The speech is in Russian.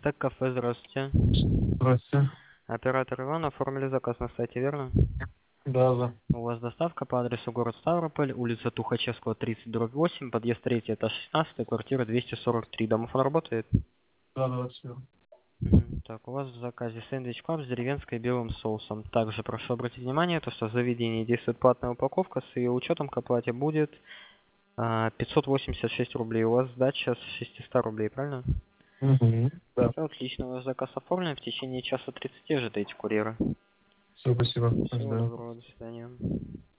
Стек кафе, здравствуйте. Здравствуйте. Оператор Иван, оформили заказ на сайте, верно? Да, да. У вас доставка по адресу город Ставрополь, улица Тухачевского, 30/8, подъезд 3, этаж 16, квартира 243. Домофон работает? Да, да, все. Так, у вас в заказе сэндвич паб с деревенской белым соусом. Также прошу обратить внимание, то, что в заведении действует платная упаковка, с ее учетом к оплате будет 586 рублей. У вас сдача с 600 рублей, правильно? Угу. Да. Все отлично, ваш заказ оформлен. В течение часа 30 ожидайте курьера. Все, спасибо. Всего Ждем. доброго, до свидания.